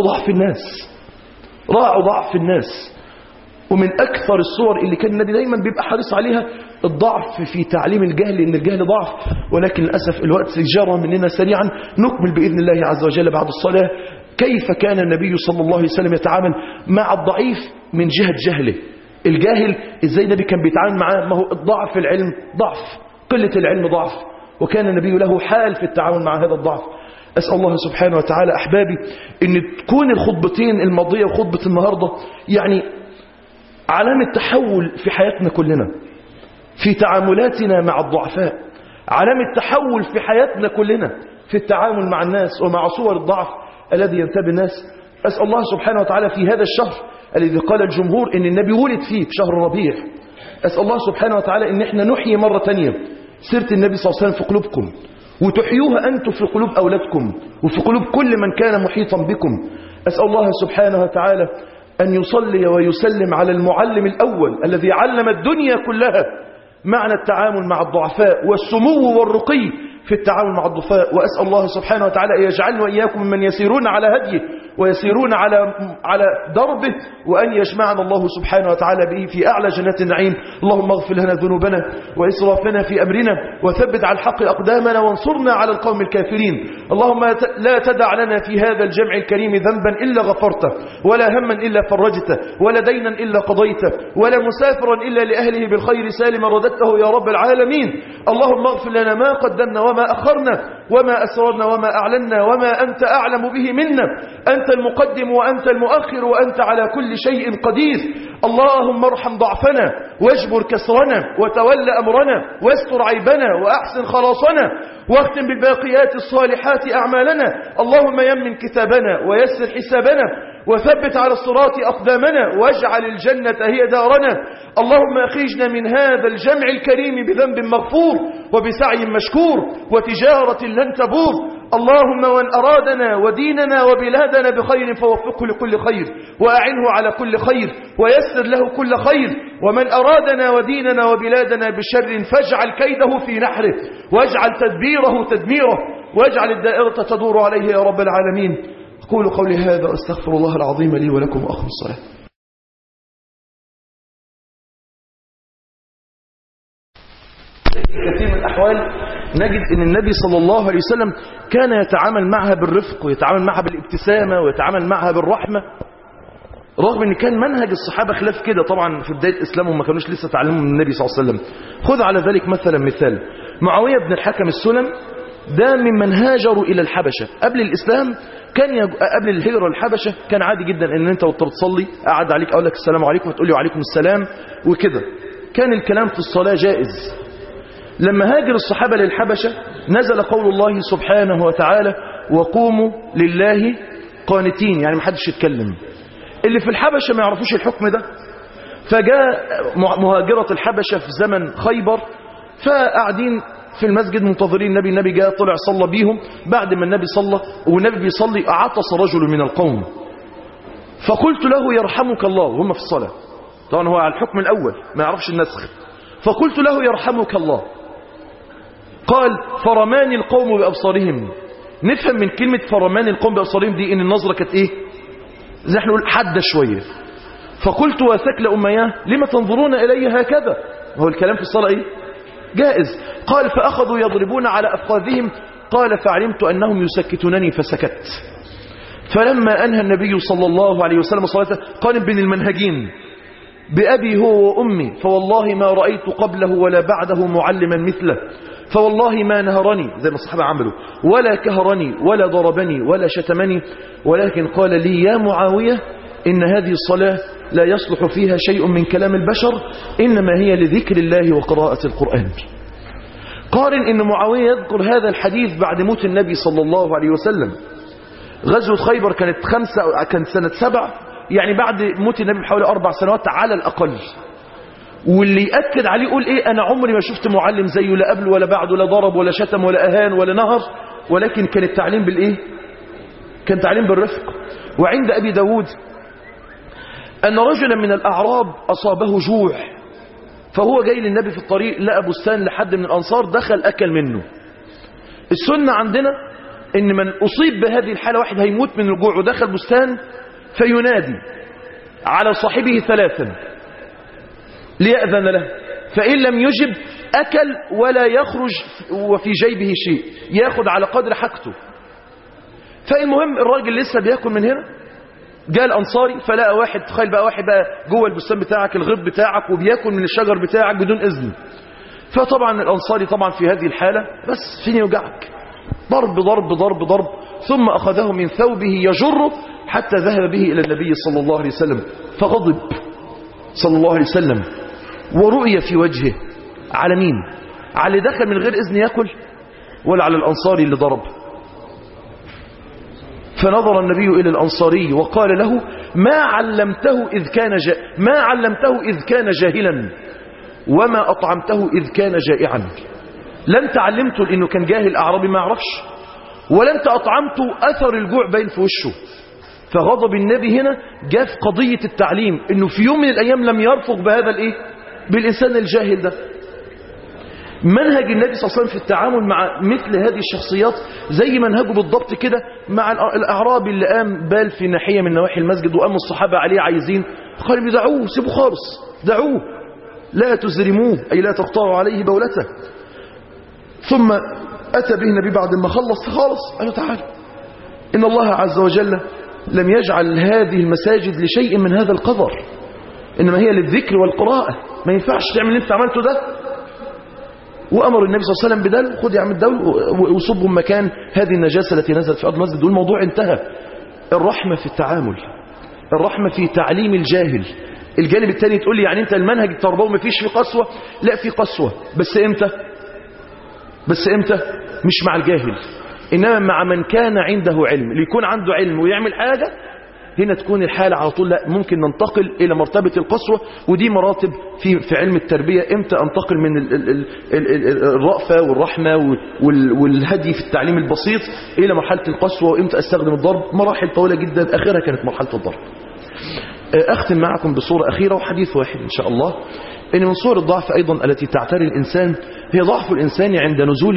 ضعف الناس. ومن أكثر الصور اللي كان النبي دايما بيبقى حريص عليها الضعف في تعليم الجهل، إن الجهل ضعف. ولكن للأسف الوقت جرى مننا سريعا. نكمل بإذن الله عز وجل بعد الصلاة كيف كان النبي صلى الله عليه وسلم يتعامل مع الضعيف من جهة جهله. الجاهل ازاي النبي كان بيتعامل معاه؟ ما هو الضعف في العلم ضعف، قلة العلم ضعف، وكان النبي له حال في التعامل مع هذا الضعف. أسأل الله سبحانه وتعالى أحبابي أن تكون الخطبتين الماضية وخطبة النهاردة يعني علامة تحول في حياتنا كلنا، في تعاملاتنا مع الضعفاء، علامة تحول في حياتنا كلنا في التعامل مع الناس ومع صور الضعف الذي ينتابه الناس. أسأل الله سبحانه وتعالى في هذا الشهر الذي قال الجمهور إن النبي ولد فيه في شهر الربيع، أسأل الله سبحانه وتعالى إن احنا نحيي مرة تانية سيرة النبي صلى الله عليه وسلم في قلوبكم، وتحيوها أنتم في قلوب أولادكم وفي قلوب كل من كان محيطا بكم. أسأل الله سبحانه وتعالى أن يصلي ويسلم على المعلم الأول الذي علم الدنيا كلها معنى التعامل مع الضعفاء والسمو والرقي في التعامل مع الضعفاء. وأسأل الله سبحانه وتعالى أن يجعلنا وإياكم ممن يسيرون على هديه ويسيرون على دربه، وأن يجمعنا الله سبحانه وتعالى به في أعلى جنات النعيم. اللهم اغفر لنا ذنوبنا وإسرافنا في أمرنا وثبت على الحق أقدامنا وانصرنا على القوم الكافرين. اللهم لا تدع لنا في هذا الجمع الكريم ذنبا إلا غفرته، ولا هما إلا فرجته، ولا دينا إلا قضيته، ولا مسافرا إلا لأهله بالخير سالما رددته يا رب العالمين. اللهم اغفر لنا ما قدمنا وما أخرنا وما أسررنا وما أعلنا وما أنت أعلم به منا. أنت المقدم وأنت المؤخر وأنت على كل شيء قدير. اللهم ارحم ضعفنا واجبر كسرنا وتول أمرنا واستر عيبنا وأحسن خلاصنا واختم بالباقيات الصالحات أعمالنا. اللهم يمن كتابنا ويسر حسابنا وثبت على الصراط أقدامنا واجعل الجنة هي دارنا. اللهم أخرجنا من هذا الجمع الكريم بذنب مغفور وبسعي مشكور وتجارة لن تبور. اللهم من أرادنا وديننا وبلادنا بخير فوفقه لكل خير وأعنه على كل خير ويسر له كل خير، ومن أرادنا وديننا وبلادنا بشر فاجعل كيده في نحره واجعل تدبيره تدميره واجعل الدائرة تدور عليه يا رب العالمين. أقول قولي هذا واستغفر الله العظيم لي ولكم وأقم الصلاة. في كثير من الأحوال نجد أن النبي صلى الله عليه وسلم كان يتعامل معها بالرفق ويتعامل معها بالابتسامة ويتعامل معها بالرحمة، رغم أن كان منهج الصحابة خلاف كده. طبعا في بداية إسلامهم ما كانوش لسه تعلموا من النبي صلى الله عليه وسلم. خذ على ذلك مثال معاوية بن الحكم السلم، ده ممن هاجروا إلى الحبشة قبل الإسلام. كان قبل الهجرة الحبشة كان عادي جدا أن أنت وانت بتصلي أعد عليك أقول لك السلام عليكم وتقول لي وعليكم السلام وكده، كان الكلام في الصلاة جائز. لما هاجر الصحابة للحبشة نزل قول الله سبحانه وتعالى وقوموا لله قانتين، يعني محدش يتكلم. اللي في الحبشة ما يعرفوش الحكم ده، فجاء مهاجرة الحبشة في زمن خيبر، فقاعدين في المسجد منتظرين النبي جاء طلع صلى بيهم. بعد ما النبي صلى والنبي بيصلي عطس رجل من القوم، فقلت له يرحمك الله وهم في الصلاة. طبعا هو على الحكم الأول ما يعرفش النسخ، فقلت له يرحمك الله. قال فرماني القوم بأبصارهم. نفهم من كلمة فرماني القوم بأبصارهم دي ان النظرة كانت ايه؟ زي احنا نقول حادة شوية. فقلت وثكل أمياه لما تنظرون إلي هكذا؟ هو الكلام في الصلاة ايه؟ جائز. قال فأخذوا يضربون على أفخاذهم. قال فعلمت أنهم يسكتونني فسكت. فلما أنهى النبي صلى الله عليه وسلم صلاته قال بين المنهجين بأبي هو وأمي فوالله ما رأيت قبله ولا بعده معلما مثله، فوالله ما نهرني زي ما الصحابة عملوا ولا كهرني ولا ضربني ولا شتمني، ولكن قال لي يا معاوية إن هذه الصلاة لا يصلح فيها شيء من كلام البشر، إنما هي لذكر الله وقراءة القرآن. قارن إن معاوية يذكر هذا الحديث بعد موت النبي صلى الله عليه وسلم. غزوة خيبر كانت سنة 7، يعني بعد موت النبي بحوالي 4 سنوات على الأقل. واللي يأكد عليه يقول إيه أنا عمري ما شفت معلم زيه لا قبل ولا بعد ولا ضرب ولا شتم ولا أهان ولا نهر، ولكن كان التعليم بالإيه؟ كان تعليم بالرفق. وعند أبي داود أن رجلا من الأعراب أصابه جوع، فهو جاي للنبي في الطريق لقى بستان لحد من الأنصار دخل أكل منه. السنة عندنا إن من أصيب بهذه الحالة واحد هيموت من الجوع ودخل بستان فينادي على صاحبه 3 ليأذن له، فإن لم يجب أكل ولا يخرج وفي جيبه شيء، ياخد على قدر حاجته. فالمهم الراجل لسه بياكل من هنا، جاء الأنصاري فلقى واحد، تخيل بقى واحد بقى جوه البستان بتاعك الغيط بتاعك وبياكل من الشجر بتاعك بدون إذن، فطبعا الأنصاري طبعا في هذه الحالة بس فين يوجعك، ضرب ضرب ضرب ضرب، ثم أخذه من ثوبه يجره حتى ذهب به إلى النبي صلى الله عليه وسلم، فغضب صلى الله عليه وسلم، ورؤية في وجهه على مين؟ على اللي دخل من غير إذن يأكل ولا على الأنصاري اللي ضرب؟ فنظر النبي إلى الأنصاري وقال له ما علمته إذ كان جاهلا وما أطعمته إذ كان جائعا. لا انت علمته لأنه كان جاهل أعرابي ما يعرفش، ولا انت أطعمته أثر الجوع باين في وشه. فغضب النبي هنا جاء في قضية التعليم، انه في يوم من الأيام لم يرفق بهذا الايه، بالإنسان الجاهل ده. منهج النبي صلى الله عليه وسلم في التعامل مع مثل هذه الشخصيات زي منهجه بالضبط كده مع الأعرابي اللي قام بال في ناحية من نواحي المسجد، وقام الصحابة عليه عايزين، قالوا دعوه، سيبوه خالص، دعوه لا تزرموه، أي لا تقطعوا عليه بولته. ثم أتى به النبي بعد ما خلص قال له تعال، إن الله عز وجل لم يجعل هذه المساجد لشيء من هذا القدر، إنما هي للذكر والقراءة، ما ينفعش تعمل اللي انت عملته ده. وأمر النبي صلى الله عليه وسلم بدل، خذ يا عم الدول وصبهم مكان هذه النجاسة التي نزلت في أرض المسجد، والموضوع انتهى. الرحمة في التعامل، الرحمة في تعليم الجاهل. الجانب الثاني تقول لي يعني انت المنهج التربوي ما فيش فيه قسوة؟ لا في قسوة، بس امتى؟ مش مع الجاهل، إنما مع من كان عنده علم. اللي يكون عنده علم ويعمل حاجة هنا تكون الحالة على طول لا ممكن ننتقل إلى مرتبة القسوة. ودي مراتب في علم التربية، امتى انتقل من الرأفة والرحمة والهدي في التعليم البسيط إلى مرحلة القسوة، وامتى استخدم الضرب. مراحل طويلة جدا، آخرها كانت مرحلة الضرب. أختم معكم بصورة أخيرة وحديث واحد إن شاء الله، إن من صور الضعف أيضا التي تعتري الإنسان هي ضعف الإنسان عند نزول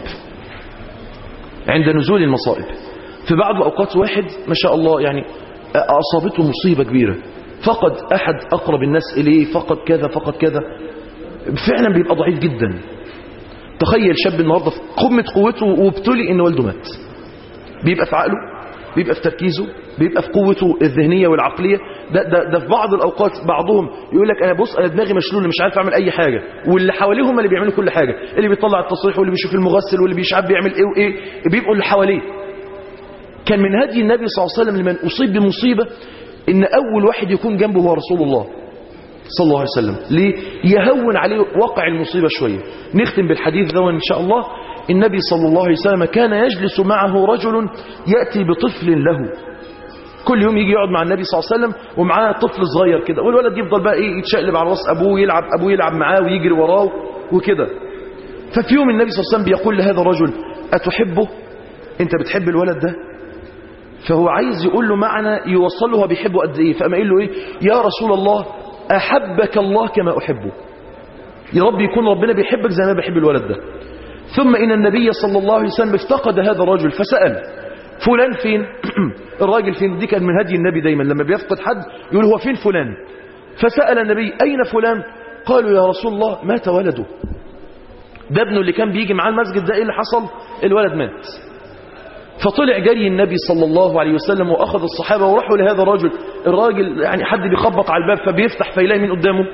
المصائب. في بعض الأوقات واحد ما شاء الله يعني أصابته مصيبة كبيرة، فقد أحد أقرب الناس إليه، فقد كذا، فعلا بيبقى ضعيف جدا. تخيل شاب النهاردة في قمة قوته وابتلي إن والده مات، بيبقى في عقله، بيبقى في تركيزه، بيبقى في قوته الذهنية والعقلية. ده في بعض الأوقات بعضهم يقول لك أنا دماغي مشلولة مش عارف أعمل أي حاجة، واللي حواليه هم اللي بيعملوا كل حاجة، اللي بيطلع التصريح واللي بيشوف المغسل واللي مش عارف بيعمل إيه وإيه، بيبقوا اللي حواليه. كان من هدي النبي صلى الله عليه وسلم لمن أصيب بمصيبة إن أول واحد يكون جنبه هو رسول الله صلى الله عليه وسلم، ليه؟ يهون عليه وقع المصيبة شوية. نختم بالحديث ده إن شاء الله. النبي صلى الله عليه وسلم كان يجلس معه رجل يأتي بطفل له، كل يوم يجي يقعد مع النبي صلى الله عليه وسلم ومعاه طفل صغير كده، والولد يفضل بقى يتشقلب على راس أبوه، يلعب معاه ويجري وراه وكده. ففي يوم النبي صلى الله عليه وسلم بيقول لهذا الرجل أتحبه؟ أنت بتحب الولد ده؟ فهو عايز يقول له معنى يوصل له هو بيحبه قد ايه. فقام قايل له ايه؟ يا رسول الله احبك الله كما احبه، يا رب يكون ربنا بيحبك زي ما بحب الولد ده. ثم ان النبي صلى الله عليه وسلم افتقد هذا الرجل فسأل فلان فين؟ الراجل فين؟ دي كان من هدي النبي دايما لما بيفقد حد يقول هو فين فلان؟ فسأل النبي اين فلان؟ قالوا يا رسول الله مات ولده، ده ابنه اللي كان بيجي معاه المسجد ده، ايه اللي حصل؟ الولد مات. فطلع جري النبي صلى الله عليه وسلم وأخذ الصحابة وراحوا لهذا الراجل يعني حد بيخبط على الباب فبيفتح فيلاقي مين قدامه؟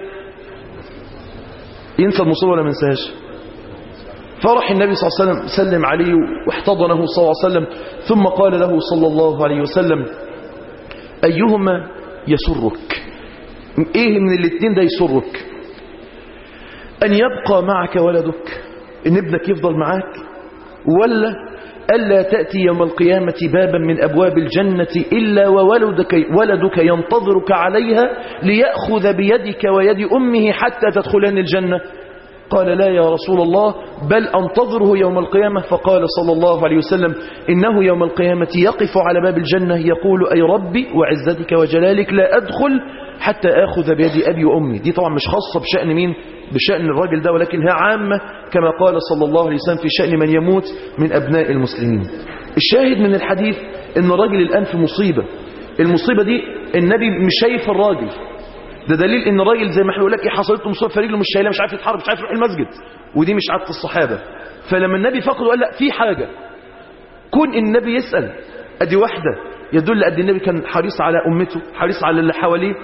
ينسى المصيبة ولا ما ينساهاش؟ فرح النبي صلى الله عليه وسلم سلم عليه واحتضنه صلى الله عليه وسلم، ثم قال له صلى الله عليه وسلم أيهما يسرك؟ ايه من الاثنين ده يسرك؟ أن يبقى معك ولدك، إن ابنك يفضل معاك، ولا ألا تأتي يوم القيامة بابا من أبواب الجنة إلا وولدك ينتظرك عليها ليأخذ بيدك ويد أمه حتى تدخلان الجنة؟ قال لا يا رسول الله بل أنتظره يوم القيامة. فقال صلى الله عليه وسلم إنه يوم القيامة يقف على باب الجنة يقول أي ربي وعزتك وجلالك لا أدخل حتى آخذ بيد أبي وأمي. دي طبعا مش خاصة بشأن مين؟ بشأن الراجل ده، ولكن هي عامة كما قال صلى الله عليه وسلم في شأن من يموت من أبناء المسلمين. الشاهد من الحديث إن الراجل الآن في مصيبة، المصيبة دي النبي مش شايف الراجل ده، دليل إن الراجل زي ما احنا بنقول لك حصلت له مصيبة فرجله مش شايلها، مش عارف يتحرك، مش عارف يروح المسجد، ودي مش عادة الصحابة. فلما النبي فقده قال لا في حاجة، كون النبي يسأل ادي واحدة يدل قد النبي كان حريص على أمته، حريص على اللي حواليه.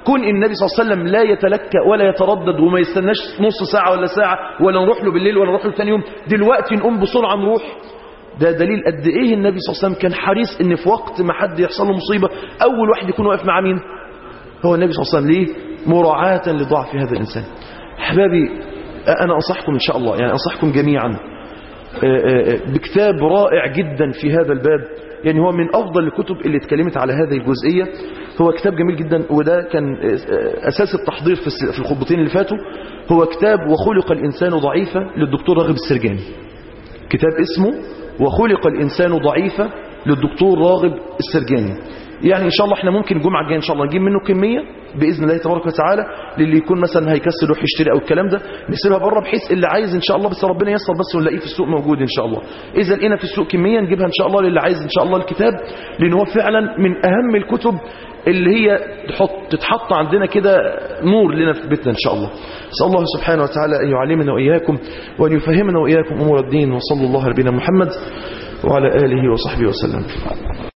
كون النبي صلى الله عليه وسلم لا يتلكأ ولا يتردد وما يستناش نص ساعة ولا ساعة ولا نروح له بالليل ولا نروح له ثاني يوم، دلوقتي نقوم بسرعة نروح، ده دليل قد ايه النبي صلى الله عليه وسلم كان حريص ان في وقت ما حد يحصل له مصيبة اول واحد يكون واقف مع مين؟ هو النبي صلى الله عليه وسلم. ليه؟ مراعاة لضعف هذا الانسان. احبابي انا انصحكم ان شاء الله، يعني انصحكم جميعا بكتاب رائع جدا في هذا الباب، يعني هو من افضل الكتب اللي اتكلمت على هذه الجزئية. هو كتاب جميل جدا، وده كان اساس التحضير في الخطبتين اللي فاتوا. هو كتاب وخلق الانسان ضعيفا للدكتور راغب السرجاني. كتاب اسمه وخلق الانسان ضعيفا للدكتور راغب السرجاني. يعني ان شاء الله احنا ممكن الجمعه الجايه ان شاء الله نجيب منه كميه باذن الله تبارك وتعالى، للي يكون مثلا هيكسل يروح يشتري او الكلام ده نسيبها بره، بحيث اللي عايز ان شاء الله بس ربنا ييسر بس ونلاقيه في السوق موجود ان شاء الله. اذا لقينا في السوق كميه نجيبها ان شاء الله للي عايز ان شاء الله الكتاب، لان هو فعلا من اهم الكتب اللي هي تتحط عندنا كده نور لنا في بيتنا ان شاء الله. اسال الله سبحانه وتعالى ان يعلمنا واياكم وان يفهمنا واياكم امور الدين، وصلى الله على نبينا محمد وعلى اله وصحبه وسلم.